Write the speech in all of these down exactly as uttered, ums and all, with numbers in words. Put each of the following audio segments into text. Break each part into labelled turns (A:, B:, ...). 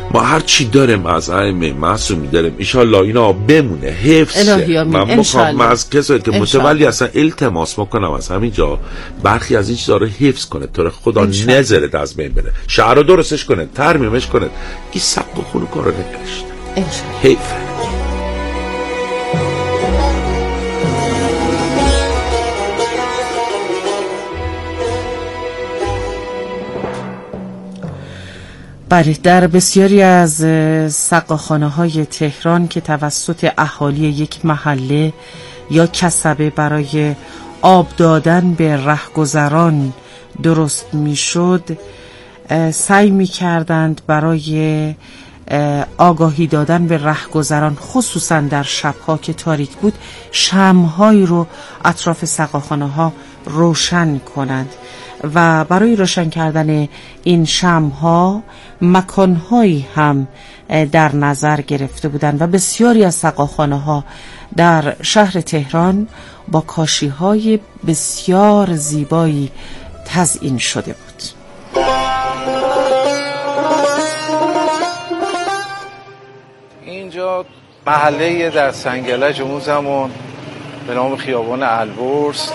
A: ما هر چی داریم از ائمه معصومی داریم، انشالله اینا بمونه، حفظ شه. من میخوام از کسایی که متولی اصلا التماس میکنم از همینجا برخی از این چیزا رو حفظ کنه تا خدا نذاره از بین بره، شهر رو درستش کنه، ترمیمش کنه. این سبک و خونو کارو نگرشته انشالله. حیفه.
B: بله، در بسیاری از سقاخانه‌های تهران که توسط اهالی یک محله یا کسبه برای آب دادن به رهگذران درست میشد، سعی می‌کردند برای آگاهی دادن به رهگذران، خصوصا در شب‌ها که تاریک بود، شمع‌هایی رو اطراف سقاخانه‌ها روشن کنند و برای روشن کردن این شمع‌ها مکان‌هایی هم در نظر گرفته بودند و بسیاری از سقاخانه‌ها در شهر تهران با کاشی‌های بسیار زیبایی تزیین شده بود.
C: اینجا محله در سنگلج اون زمان به نام خیابان البرز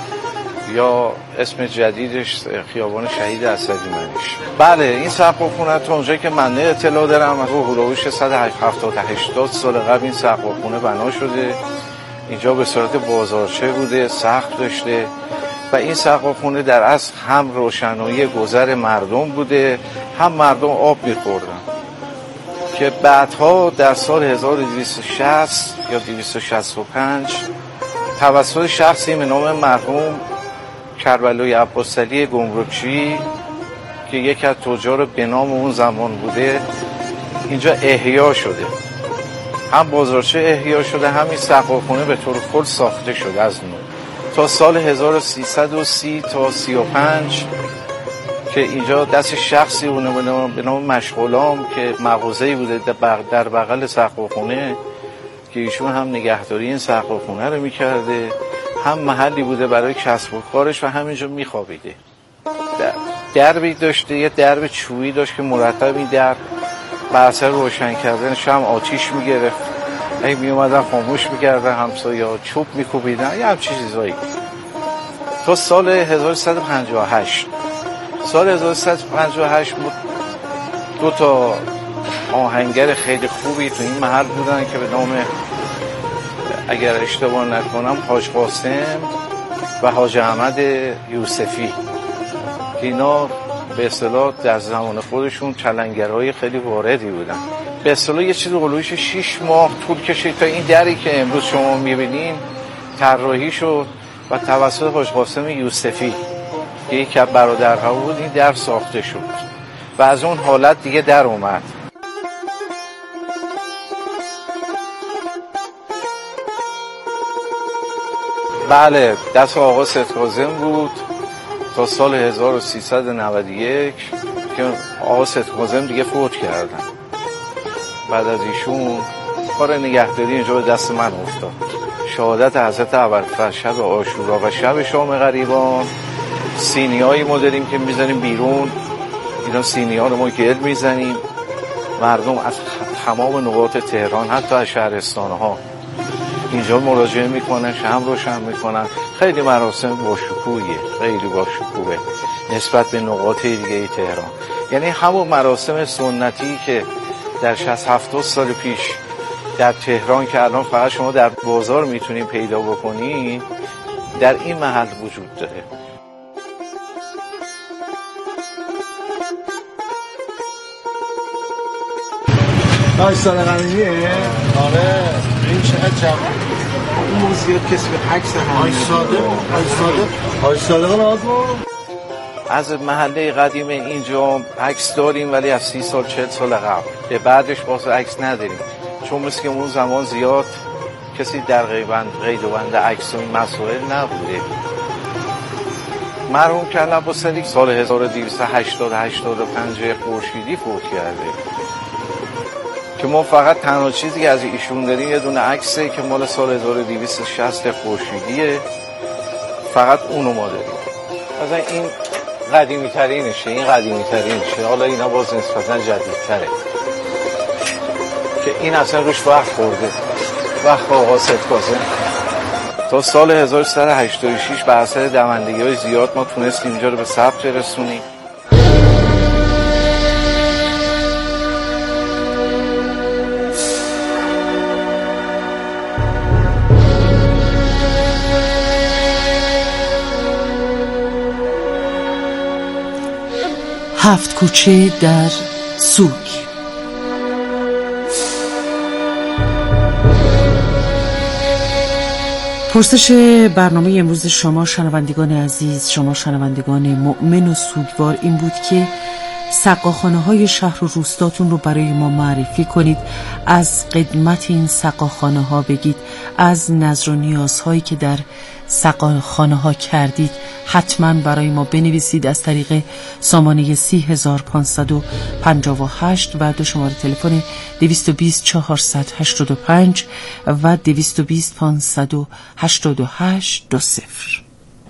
C: یا اسم جدیدش خیابان شهید اسدی منیش. بله، این سقاخونه تا اونجایی که من اطلاع دارم از هولوش صد و هفتاد هشتاد سال قبل این سقاخونه بنا شده. اینجا به صورت بازارچه بوده، سقف داشته و این سقاخونه در اصل هم روشنایی گذر مردم بوده، هم مردم آب می‌خوردن که بعدها در سال هزار و دویست و شصت یا دویست و شصت و پنج توسط شخصی به نام مرحوم کربلای عباسعلی گمرکچی که یک از تجار به نام اون زمان بوده اینجا احیا شده. هم بازارچه احیا شده، هم این سقاخونه به طور کل ساخته شده از نو تا سال هزار و سیصد و سی تا سی و پنج که اینجا دست شخصی به نام مشغولام که مغازه‌ای بوده در بغل سقاخونه که ایشون هم نگهداری این سقاخونه رو می‌کرده، هم محلی بوده برای کسب و کارش و همینجا میخوابیده. دربی داشته، یه درب چوبی داشت که مرتب این درب بر اثر روشن کردن شمع آتیش میگرفت، اگه میومدن خاموش میکردن همسایه ها چوب میکوبیدن، یه همچین چیزایی. تا سال هزار و سیصد و پنجاه و هشت سال هزار و سیصد و پنجاه و هشت دو تا آهنگر خیلی خوبی تو این محل بودن که به نام، اگر اشتباه نکنم، حاج قاسم و حاج احمد یوسفی که اینا به اصطلاح در زمان خودشون چلنگرهای خیلی واردی بودن. به اصطلاح یه چیز هلوش شش ماه طول کشید تا این دری که امروز شما میبینین طراحی شد و توسط حاج قاسم یوسفی که یکی از برادرها بود این در ساخته شد و از اون حالت دیگه در اومد. بله، دست آقا صدق‌کاظم بود تا سال هزار و سیصد و نود و یک که آقا صدق‌کاظم دیگه فوت کردن. بعد از ایشون کار نگهداری اینجا به دست من افتاد. شهادت حضرت ابوالفضل شب عاشورا و شب شام غریبان، سینی‌هایی ما داریم که میزنیم بیرون، اینا سینی‌ها رو ما گل میزنیم، مردم از تمام نقاط تهران حتی از شهرستان‌ها اینجا مراجعه میکنن، شمع روشن میکنن. خیلی مراسم با شکوهیه، خیلی با شکوهه نسبت به نقاط دیگه تهران. یعنی همون مراسم سنتی که در شصت هفتاد سال پیش در تهران که الان فقط شما در بازار میتونین پیدا بکنین، در این محل وجود داره.
D: آی سال قدیمیه؟ آره، این چقدر جمعه اون موزیات کسی به عکس هم آی صادق آی صادق آی صادق نازمون
C: از محله قدیم اینجا عکس داریم ولی از سی سال چهل سال قبل. به بعدش باز عکس نداریم چون مثل که اون زمان زیاد کسی در قیبند قید و بند عکس و این مسائل نبوده. مرحوم کلب عباسعلی سال هزار و دویست و هشتاد هشتاد و پنج خورشیدی فوت کرده که ما فقط تنها چیزی که از ایشون داریم یه دونه عکسه که مال سال هزار و دویست و شصت خورشیدیه، فقط اونو ما داریم. مثلا این قدیمی ترینشه، این قدیمی ترینشه، حالا اینا باز نسبتا جدید تره. که این اصلا روش وقت خورده، وقت آقا سید کاظم. تا سال هزار و سیصد و هشتاد و شش به اثر دوندگی‌های زیاد ما تونستیم اینجا رو به ثبت رسونیم.
B: هفت کوچه در سوگ. پرسش برنامه امروز شما شنوندگان عزیز، شما شنوندگان مؤمن و سوگوار این بود که سقاخانه‌های شهر و روستاتون رو برای ما معرفی کنید، از قدمت این سقاخانه‌ها بگید، از نظر و نیازهایی که در سقاخانه‌ها کردید حتما برای ما بنویسید از طریق سامانه سی هزار پانصد و پنجاه و هشت و دو شماره تلفن دویست و بیست چهارصد و هشتاد و پنج و دویست و بیست پانصد و هشتاد و هشت دو صفر.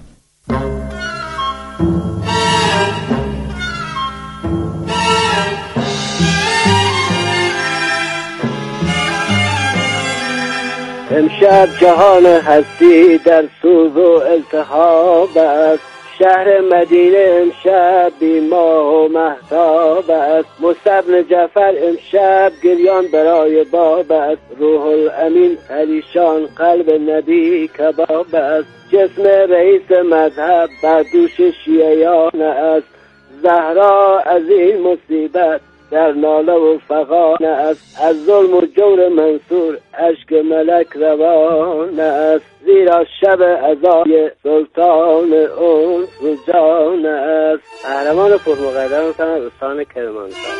E: امشب جهان هستی در سوز و التهاب است، شهر مدینه امشب بی ماه و مهتاب است، مصعب بن جعفر امشب گریان برای باب است، روح الامین پریشان قلب نبی کباب است، جسم رئیس مذهب بر دوش شیعیان است، زهرا از این مصیبت در ناله و فغان است، از ظلم و جور منصور اشک ملک روان است، زیرا شب عزای سلطان انس و جان است. قهرمان پرمقدم میکنم استان کرمانشاه.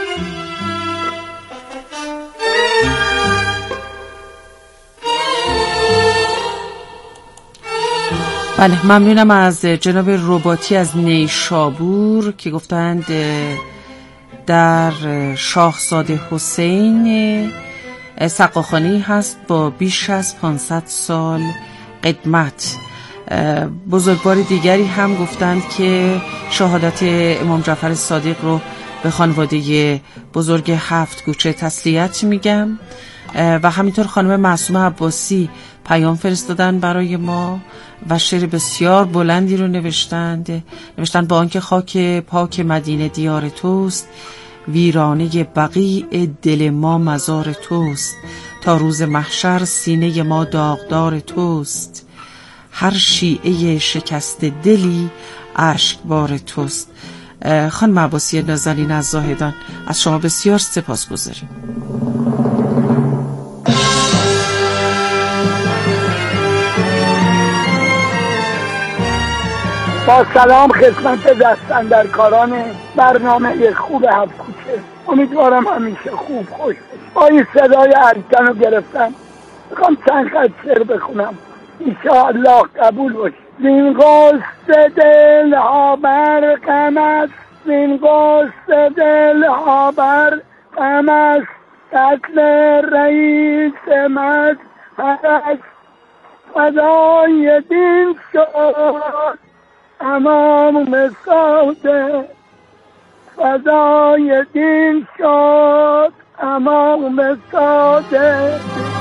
B: بله، ممنونم از جناب رباطی از نیشابور که گفتند در شاهزاده حسین سقاخانه‌ای هست با بیش از پانصد سال قدمت. بزرگوار دیگری هم گفتند که شهادت امام جعفر صادق رو به خانواده بزرگ هفت کوچه تسلیت میگم. و همینطور خانم معصومه عباسی پیام فرستادن برای ما و شعر بسیار بلندی رو نوشتند نوشتن با آنکه خاک پاک مدینه دیار توست، ویرانه بقیع دل ما مزار توست، تا روز محشر سینه ما داغدار توست، هر شیعه شکست دلی اشکبار توست. خانم عباسی نازنین از زاهدان، از شما بسیار سپاس گذاریم.
F: با سلام خدمت دستاندرکاران برنامه خوب هفت کوچه، امیدوارم همیشه خوب خوش باشه. با این صدای ارکن رو گرفتم میخوام چند خط شعر بخونم، انشاءالله قبول باشه. زین قصد دل ها بر غم است، زین قصد دل ها بر غم است، قتل رئیس مذهب است، فدای دین شد امام صادق، فدای دین شد امام صادق.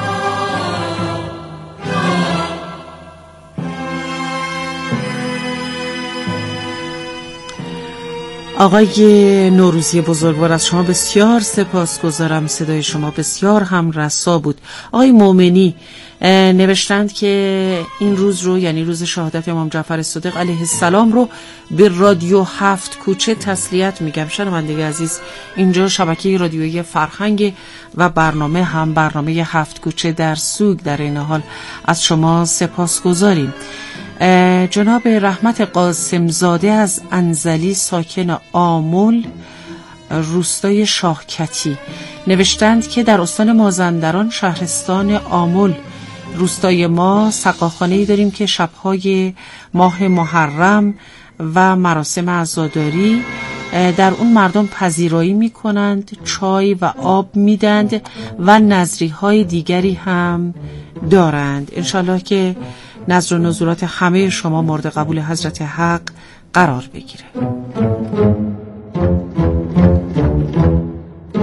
B: آقای نوروزی بزرگوار، از شما بسیار سپاسگزارم، صدای شما بسیار هم رسا بود. آقای مومنی نوشتند که این روز رو، یعنی روز شهادت امام جعفر صادق علیه السلام رو، به رادیو هفت کوچه تسلیت میگم. شنوندگان عزیز، اینجا شبکه رادیویی فرهنگ و برنامه هم برنامه هفت کوچه در سوگ. در این حال از شما سپاسگزاریم. جناب رحمت قاسمزاده از انزلی ساکن آمل روستای شاهکتی نوشتند که در استان مازندران شهرستان آمل روستای ما سقاخانه‌ای داریم که شب‌های ماه محرم و مراسم عزاداری در اون مردم پذیرایی می‌کنند، چای و آب میدند و نذری‌های دیگری هم دارند. انشالله که نذر و نذورات همه شما مورد قبول حضرت حق قرار بگیره.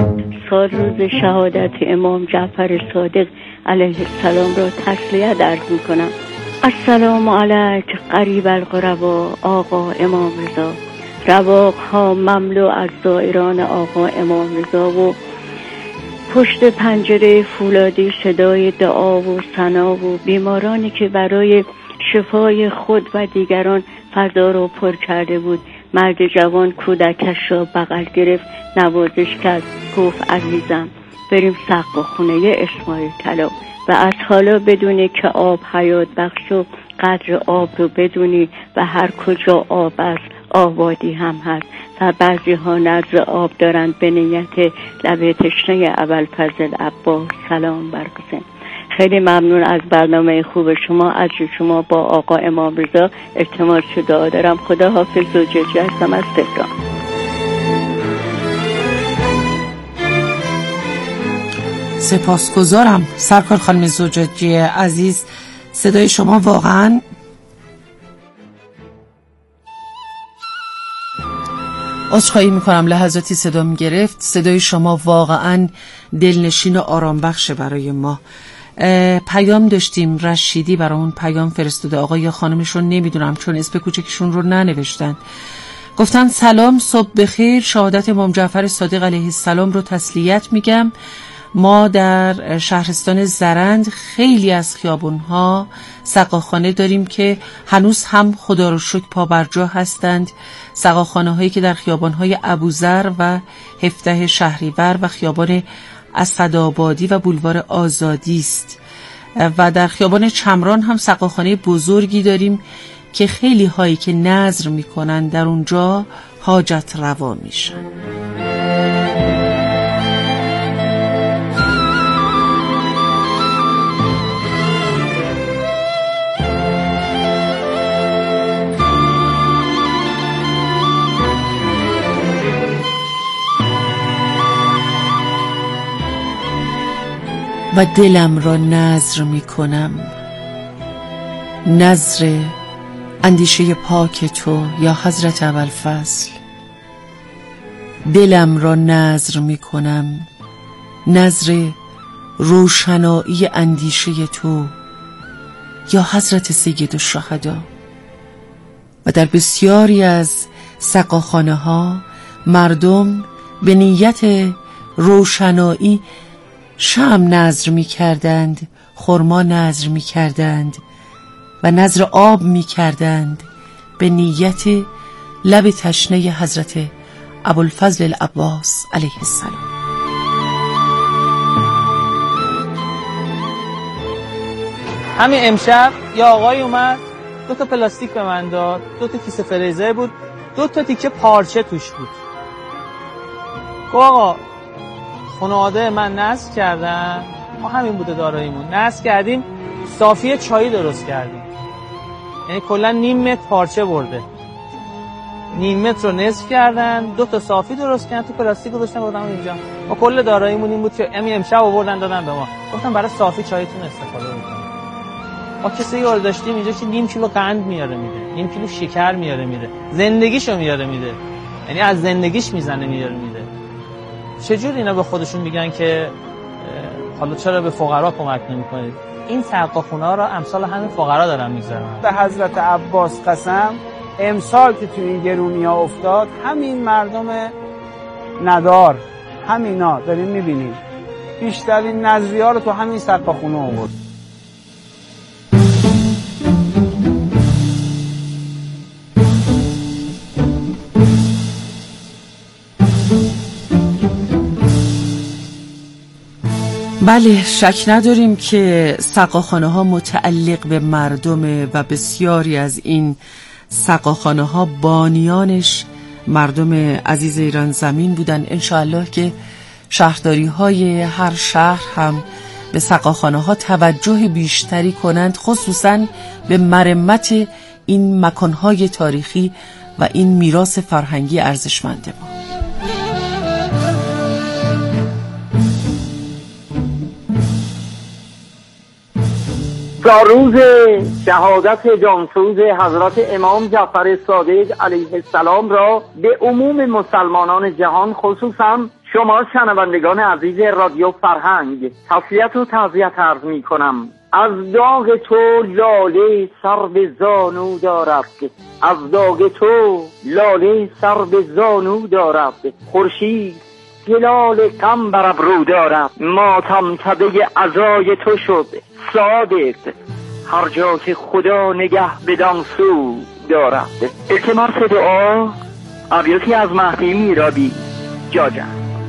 G: امسال روز شهادت امام جعفر صادق علیه السلام را تسلیت عرض می کنم. السلام علیک قریب القربا آقا امام رضا. رواق ها مملو از زائران آقا امام رضا و پشت پنجره فولادی صدای دعا و ثنا و بیمارانی که برای شفای خود و دیگران فضا را پر کرده بود. مرد جوان کودکش را بغل گرفت، نوازش کرد، گفت عزیزم بریم سقا خونه اسماعیل طلا و از حالا بدونی که آب حیات بخش و قدر آب رو بدونی و هر کجا آب است آبادی هم هست و بعضی ها نظر آب دارند به نیت لب تشنه ابوالفضل عباس. سلام برگزین. خیلی ممنون از برنامه خوب شما. از شما با آقا امام رضا ارتماس دعا دارم. خدا حافظ. زوجتی هستم از تهران.
B: سپاسگزارم سرکار خانم زوجتی عزیز. صدای شما واقعا عذرخواهی میکنم لحظاتی صدا میگرفت. صدای شما واقعا دلنشین و آرام بخشه برای ما. پیام داشتیم، رشیدی برامون پیام فرستاده. آقا یا خانمش رو نمیدونم چون اسم کوچکشون رو ننوشتن. گفتن سلام، صبح بخیر، شهادت امام جعفر صادق علیه السلام رو تسلیت میگم. ما در شهرستان زرند خیلی از خیابونها سقاخانه داریم که هنوز هم خدا رو شکر پابرجا هستند. سقاخانه هایی که در خیابانهای ابوذر و هفده شهریور و خیابان اسدآبادی و بولوار آزادی است و در خیابان چمران هم سقاخانه بزرگی داریم که خیلی هایی که نذر میکنن در اونجا حاجت روا میشن. و دلم را نذر می کنم، نذر اندیشه پاک تو یا حضرت ابوالفضل. دلم را نذر می کنم، نذر روشنایی اندیشه تو یا حضرت سید الشهدا. و در بسیاری از سقاخانه ها مردم به نیت روشنایی شمع نذر می کردند، خرما نذر می کردند و نذر آب می کردند به نیت لب تشنه حضرت ابوالفضل العباس علیه السلام.
H: همین امشب یا آقای اومد دو تا پلاستیک به من داد، دو تا کیسه فریزر بود، دو تا تیکه پارچه توش بود. گفت آقا خانواده من نذر کردن، ما همین بوده داراییمون، نذر کردیم صافی چایی درست کردیم، یعنی کلا نیم متر پارچه برده، نیم متر رو نصف کردن، دو تا صافی درست کردن، تو پلاستیک گذاشتن بردن اینجا. ما کل داراییمون این بود که همین امشب آوردن دادن به ما، گفتم برای صافی چایتون استفاده بکنید. ما کسی یار داشتیم اینجا که نیم کیلو قند میاره میده، نیم کیلو شکر میاره میده، زندگیشو میاره میده، یعنی از زندگیش میزنه میاره میده. چجور اینا به خودشون میگن که حالا چرا به فقرا کمک نمیکنید؟ این سقاخونه ها را امثال همین فقرا دارن میذارن.
I: به حضرت عباس قسم امسال که تو این گرونی ها افتاد همین مردم ندار همینا داریم میبینیم بیشترین نذری ها رو تو همین سقاخونه آورد.
B: بله، شک نداریم که سقاخانه ها متعلق به مردم و بسیاری از این سقاخانه ها بانیانش مردم عزیز ایران زمین بودن. انشاءالله که شهرداری های هر شهر هم به سقاخانه ها توجه بیشتری کنند، خصوصا به مرمت این مکانهای تاریخی و این میراث فرهنگی ارزشمند ما.
E: تا روز شهادت جانسوز حضرت امام جعفر صادق علیه السلام را به عموم مسلمانان جهان خصوصا
J: شما شنوندگان عزیز رادیو فرهنگ، تسلیت و تعزیت عرض می کنم. از داغ تو لاله سر به زانو دارد، از داغ تو لاله سر به زانو دارد، خورشید هلال غم بر ابرو دارد، ماتم تده عزای تو شد صادق، هر جا که خدا نگه بدان سو دارد. التماس دعا، ابیاتی از مهدی میرابی جاجم.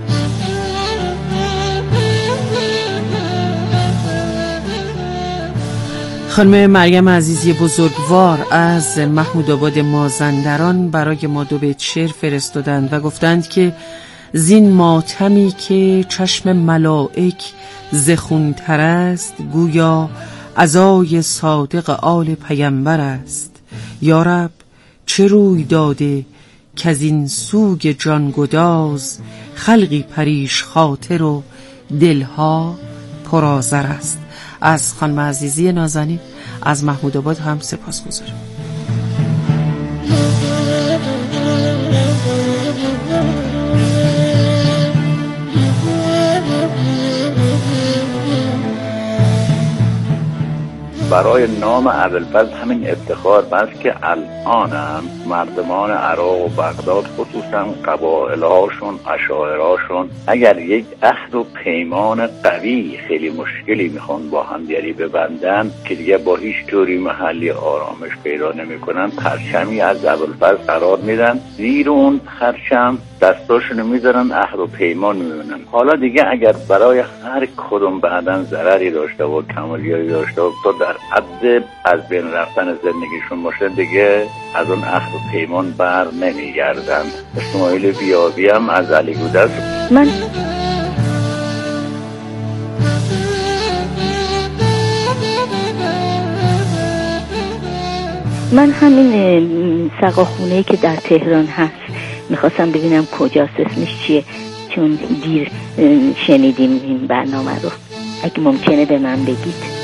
B: خانم مریم عزیزی بزرگوار از محمود آباد مازندران برای ما دو بیت شعر فرستادند و گفتند که زین ماتمی که چشم ملائک زخونتر است، گویا عزای صادق آل پیمبر است. یارب چه روی داده که از این سوگ جانگداز، خلقی پریش خاطر و دلها پرآذر است. از خانم عزیزی نازنین از محمود آباد هم سپاس گذارم.
K: برای نام ابوالفضل همین افتخار بس که الانم مردمان عراق و بغداد خصوصا قبائل‌هاشون، اشاعره‌هاشون اگر یک عهد و پیمان قوی خیلی مشکلی میخوان با هم دیگه ببندن که دیگه با هیچ جوری محلی آرامش پیدا نمیکنن، پرچمی از ابوالفضل قرار میدن، زیر اون پرچم دستاشونو میذارن، عهد و پیمان میبینن. حالا دیگه اگر برای هر کدوم بعدن ضرری داشته و کمالیایی داشته و تو در حد از بین رفتن زندگیشون باشه، دیگه از اون عهد و پیمان بر نمیگردن. اسماعیل بیابی هم از علی گودرز.
G: من من همین سقاخونه‌ای که در تهران هست میخواستم ببینم کجاست، اسمش چیه، چون دیر شنیدیم این برنامه رو. اگه ممکنه به من بگید.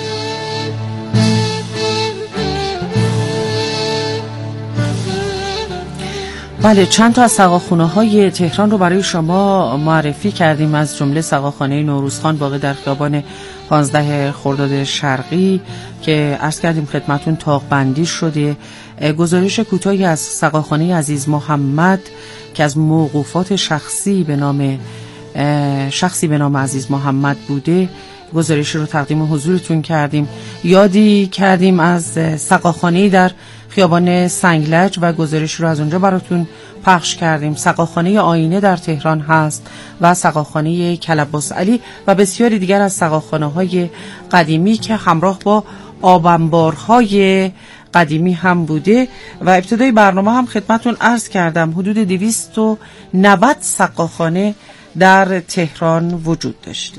B: بله، چند تا از سقاخونه های تهران رو برای شما معرفی کردیم، از جمله سقاخانه نوروزخان واقع در خیابان پانزده خرداد شرقی که عرض کردیم خدمتون طاق بندی شده. گزارش کوتاهی از سقاخانه عزیز محمد که از موقوفات شخصی به نام شخصی به نام عزیز محمد بوده، گزارش رو تقدیم حضورتون کردیم. یادی کردیم از سقاخانه‌ای در خیابان سنگلج و گزارش رو از اونجا براتون پخش کردیم. سقاخانه آینه در تهران هست و سقاخانه کلباس علی و بسیاری دیگر از سقاخانه‌های قدیمی که همراه با آبنبارهای قدیمی هم بوده. و ابتدای برنامه هم خدمتون عرض کردم حدود دویست و نود سقاخانه در تهران وجود داشته.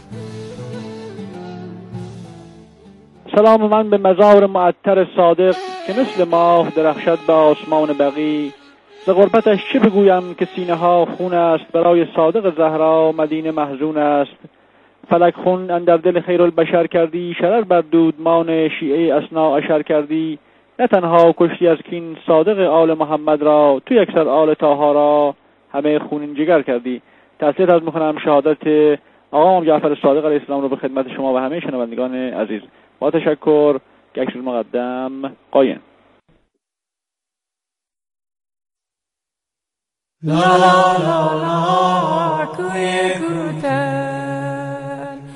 L: سلام من به مزار معطر صادق که مثل ماه درخشد به آسمان بقی. ز غربتش چه بگویم که سینه ها خون است، برای صادق زهرا مدینه محزون است. فلک خون اندر دل خیرالبشر کردی، شرر بر دودمان شیعه اثنا عشر کردی. نه تنها کشتی از کین صادق آل محمد را، تو یکسر آل طاها را همه خونین جگر کردی. تسلیت از میکنم شهادت آقا امام جعفر صادق علیه السلام رو به خدمت شما و همه شنوندگان عزیز. با تشکر. گشت المقدم قایم.
M: لا لا لا لا کوی کوتن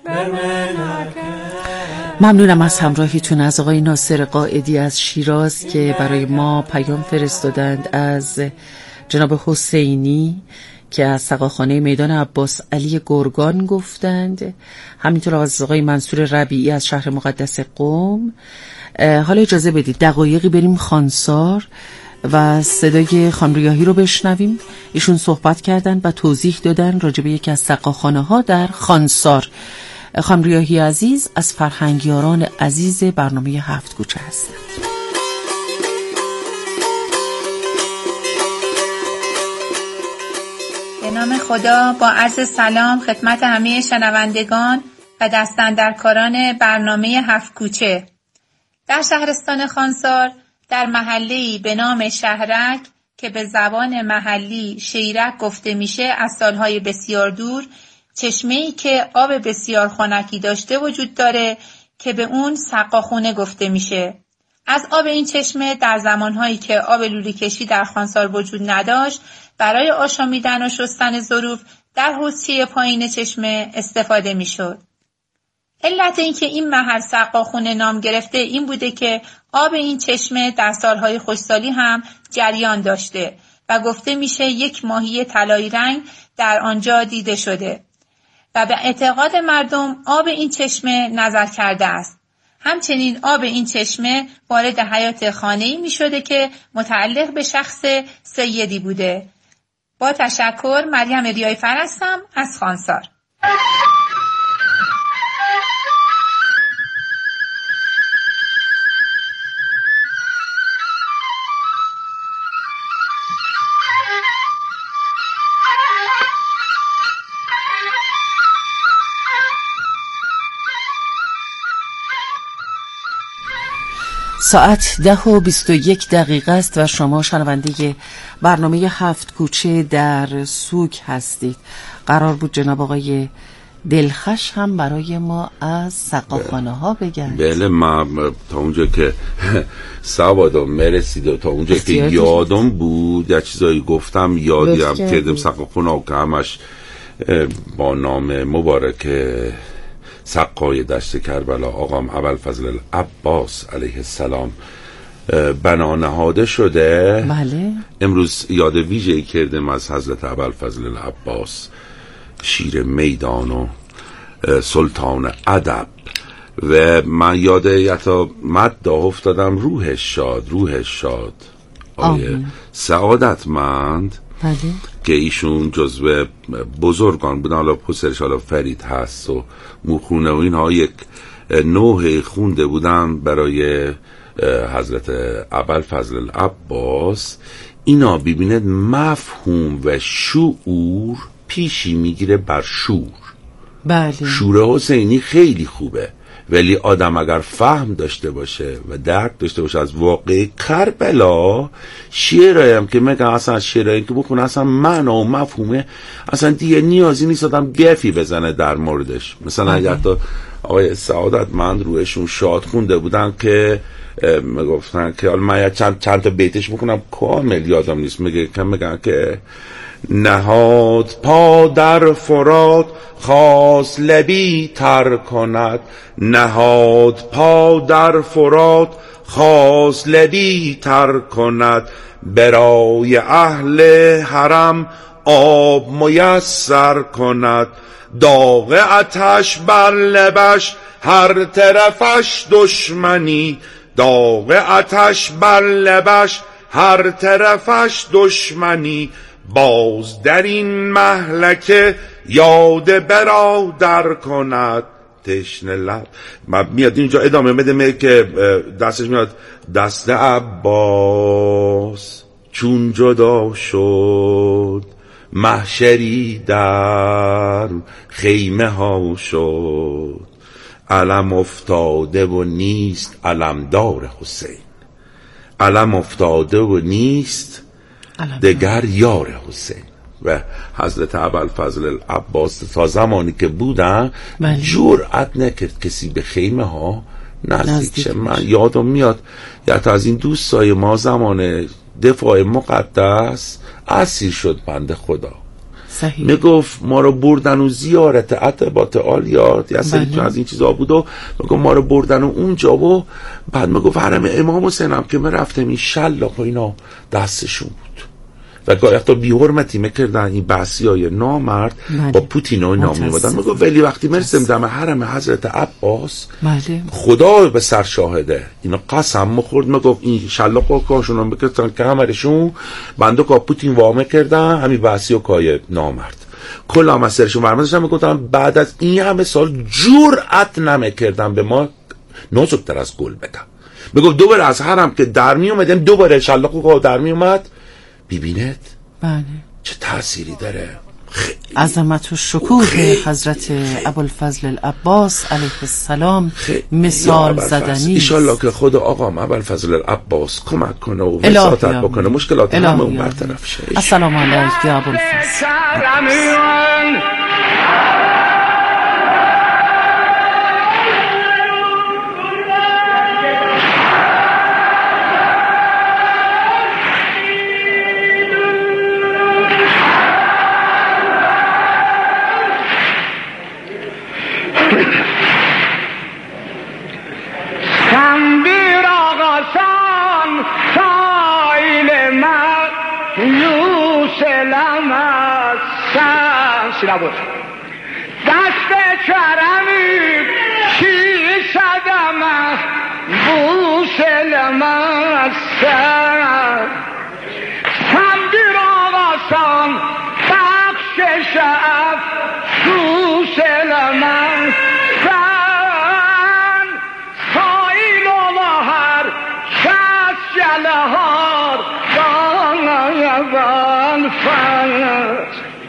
B: ممنونم از همراهیتون از آقای ناصر قائدی از شیراز که برای ما پیام فرستادند، از جناب حسینی که از سقاخانه میدان عباس علی گرگان گفتند، همینطور از آقای منصور ربیعی از شهر مقدس قم. حالا اجازه بدید دقایقی بریم خانسار و صدای خانم ریاحی رو بشنویم. ایشون صحبت کردن و توضیح دادن راجع به یکی از سقاخانه ها در خانسار. خانم ریاحی عزیز از فرهنگیاران عزیز برنامه هفت کوچه هستند.
N: به نام خدا، با عرض سلام خدمت همه شنوندگان و دستاندرکاران برنامه هفت کوچه. در شهرستان خانسار در محله‌ای به نام شهرک که به زبان محلی شیرک گفته میشه از سالهای بسیار دور چشمه‌ای که آب بسیار خنکی داشته وجود داره که به اون سقاخونه گفته میشه. از آب این چشمه در زمانهایی که آب لوله کشی در خانسار وجود نداشت برای آشامیدن و شستن ظروف در حوضچه پایین چشمه استفاده میشد. علت این که این محل سقاخونه نام گرفته این بوده که آب این چشمه در سالهای خشکسالی هم جریان داشته و گفته میشه یک ماهی طلایی رنگ در آنجا دیده شده و به اعتقاد مردم آب این چشمه نظر کرده است. همچنین آب این چشمه وارد حیات خانه‌ای میشده که متعلق به شخص سیدی بوده. با تشکر، مریم ریایی فر هستم از خانسار.
B: ساعت ده و بیست و یک دقیقه است و شما شنونده برنامه هفت کوچه در سوگ هستید. قرار بود جناب آقای دلخش هم برای ما از سقاخانه ها بگن.
A: بله، من تا اونجا که سوادم مرسید و تا اونجا که یادم بود یه چیزایی گفتم یادیم کردم. سقاخانه ها که همش با نام مبارک سقای دشت کربلا آقام ابوالفضل العباس علیه السلام بنا نهاده شده.
B: بله.
A: امروز یاد ویژه‌ای کردم از حضرت ابوالفضل العباس، شیر میدان و سلطان ادب، و من یاد یتا مد افتادم روحش شاد، روحش شاد آیه سعادتمند.
B: بله.
A: که ایشون جزو بزرگان بودن. حالا پسرش حالا فرید هست و موخونه و اینها یک نوح خونده بودن برای حضرت ابوالفضل العباس. اینا ببینید مفهوم و شعور پیشی میگیره بر شور.
B: بله.
A: شور حسینی خیلی خوبه، ولی آدم اگر فهم داشته باشه و درک داشته باشه از واقع کربلا، شعرهایی هم که میگن اصلا شعرهایی که بخونه اصلا معنا و مفهومه اصلا دیگه نیازی نیست آدم بیفی بزنه در موردش. مثلا اگر تا آقای سعادتمند رویشون شاد خونده بودن که میگفتن که حالا من چند چند تا بیتش بخونم کامل یادم نیست. میگه که میگن که نهاد پا در فرات خواست لبی تر کند، نهاد پا در فرات خواست لبی تر کند، برای اهل حرم آب میسر کند، داغ آتش بر لبش هر طرفش دشمنی، داغ آتش بر لبش هر طرفش دشمنی، باز در این مهلکه یاد برادر کند تشنه لب. میاد اینجا ادامه بده که دستش میاد دست عباس چون جدا شد، محشری در خیمه ها شد، علم افتاده و نیست علمدار حسین، علم افتاده و نیست دگر یار حسین. و حضرت ابوالفضل العباس تا زمانی که بودن جرأت نکرد کسی به خیمه ها نزدیک شه. من یادم میاد یا تا از این دوستای ما زمان دفاع مقدس اسیر شد بنده خدا.
B: صحیح.
A: میگفت ما رو بردن و زیارت عتبات عالیات یا سری از این چیزا بود و میگفت ما رو بردن و اونجا و بعد میگفت حرم امام حسین هم که من رفتم این شلاق و اینا دستشون بود و گاهی وقتا بی حرمتی میکردن این بحثی های نامرد بله. با پوتین و اینا میبادن. میگفت ولی وقتی مرسیم دم حرم حضرت عباس
B: بله.
A: خدا به سر شاهده اینا قسم مخورد. میگفت این شلاق و کاشون هم بکردن که همرشون بنده که پوتین وامه کردن همین بحثی و کای نامرد کل هم از سرشون برمزشن. میگفتن بعد از این همه سال جرأت نمیکردن به ما نازکتر از گل بدم. میگفت دوباره از حرم که در می اومدن دوباره شلاق و در می اومد. ببینید
B: بله.
A: چه تأثیری داره.
B: عظمت و شکوه حضرت ابوالفضل العباس علیه السلام مثال زدنی.
A: ایشالله که خود آقام ابوالفضل العباس کمک کنه و وساطت بکنه، مشکلات همه برطرف شه.
B: السلام علیک یا ابوالفضل.
O: دست کرمی کی صدم بوسلم سر سمدیر آقاسان بخش شب بوسلم سر سایل الله کس جلهار دانیوان فرس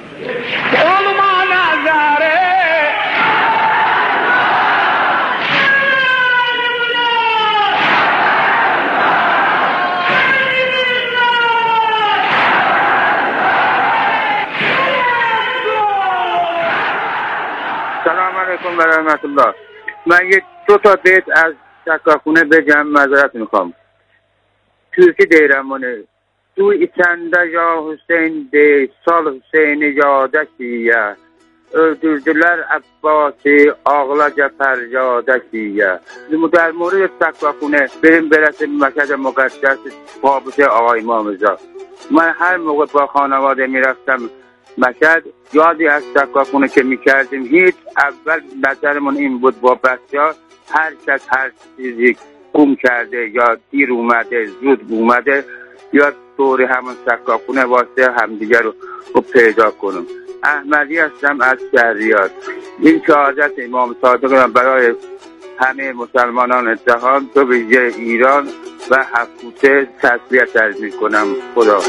K: سلام علیکم و رحمت الله. من یه دو تا بیت از سکاخونه بگم، معذرت میخوام. توی دیرمونه توی içəndə ya Hüseyin de sal Hüseyni yadəkiyə öldürdülər Əbbasi ağlaca fəryadəkiyə. در مورد سکاخونه بریم برسیم مشهد مقدس تابوت آقا امام رضا. من هر موقع با خانواده میرفتم مشهد یادی از سکاخونه که میکردیم، هیچ اول نظرمون این بود با بچه‌ها هر کس هر چیزی گم کرده یا دیر اومده زود اومده یا دور همون سکاخونه واسه همدیگه رو, رو پیدا کنم. احمدی هستم از شهریار. این شهادت امام صادق برای همه مسلمانان جهان تو ویژه ایران و هفت‌کوچه تسلیت عرض می‌کنم. خداحافظ.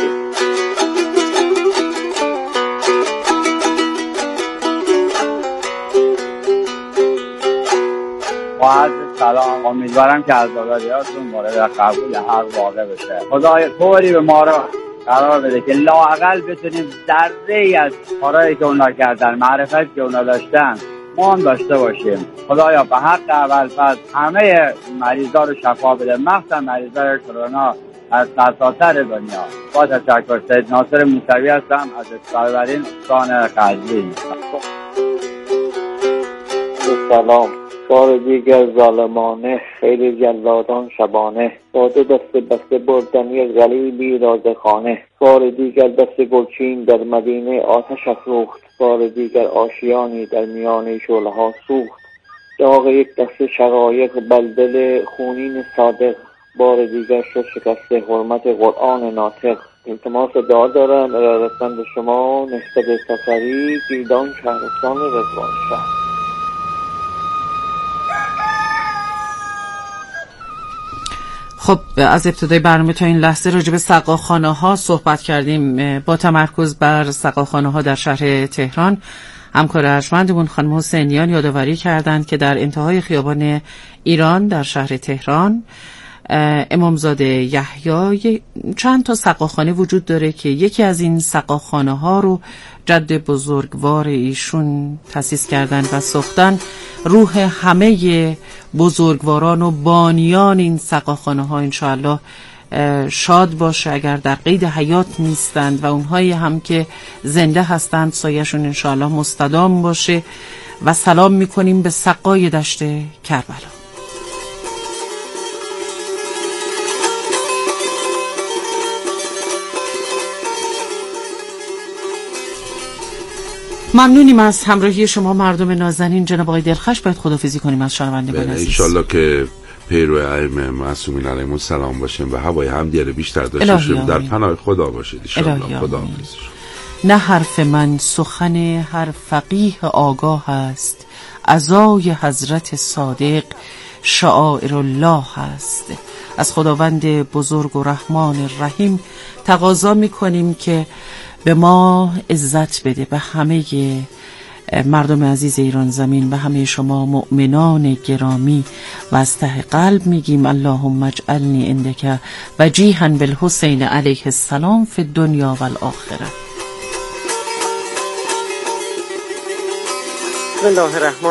I: با سلام، امیدوارم که از عبادیاتون مورد قبول حق واقع بشه. خدای طوری به ما را قرار بده که لااقل بتونیم ذره‌ای از کارهایی که اونا کردن، معرفت که اونا داشتن، ما هم داشته باشیم. خدایا به حق ابوالفضل همه مریضا رو شفا بده، مخصوصا مریضای کرونا از سرتاسر دنیا. با تشکر. سید ناصر موسوی هستم از اسفالورین استان قزوین.
E: سلام. بار دیگر ظالمانه خیلی جلادان شبانه باده دست بسته بردنی غلیبی رازخانه. بار دیگر دست گلچین در مدینه آتش افروخت، بار دیگر آشیانی در میان شعله ها سوخت. داغ یک دست شقایق بلدل خونین صادق، بار دیگر شد شکست حرمت قرآن ناطق. التماس دعا دارم ارادتمند شما نسبت سفری گیدان شهرستان رضوان شهر.
B: خب از ابتدای برنامه تا این لحظه راجع به سقاخانه ها صحبت کردیم با تمرکز بر سقاخانه ها در شهر تهران. همکار ارجمندمون خانم حسینیان یادآوری کردند که در انتهای خیابان ایران در شهر تهران امامزاده یحیی چند تا سقاخانه وجود داره که یکی از این سقاخانه ها رو جد بزرگوار ایشون تأسیس کردن و ساختن. روح همه بزرگواران و بانیان این سقاخانه ها انشاءالله شاد باشه. اگر در قید حیات نیستند و اونهایی هم که زنده هستند سایه‌شون انشاءالله مستدام باشه. و سلام میکنیم به سقای دشت کربلا. ممنونیم از همراهی شما مردم نازنین. جناب آقای دلخش باید خدافظی کنیم از شنوندگان عزیز.
A: انشالله که پیرو ائمه معصومین علیهم السلام باشیم و هوای همدیگه بیشتر داشته باشیم. در پناه خدا باشید انشالله. خدا حافظ.
B: نه حرف من سخن هر فقیه آگاه است، عزای حضرت صادق شعائر الله است. از خداوند بزرگ و رحمان رحیم تقاضا میکنیم که به ما عزت بده، به همه مردم عزیز ایران زمین، به همه شما مؤمنان گرامی و از ته قلب میگیم اللهم اجعلنی عندک وجیها بالحسین علیه السلام فی الدنیا و الاخره.
E: بسم الله الرحمن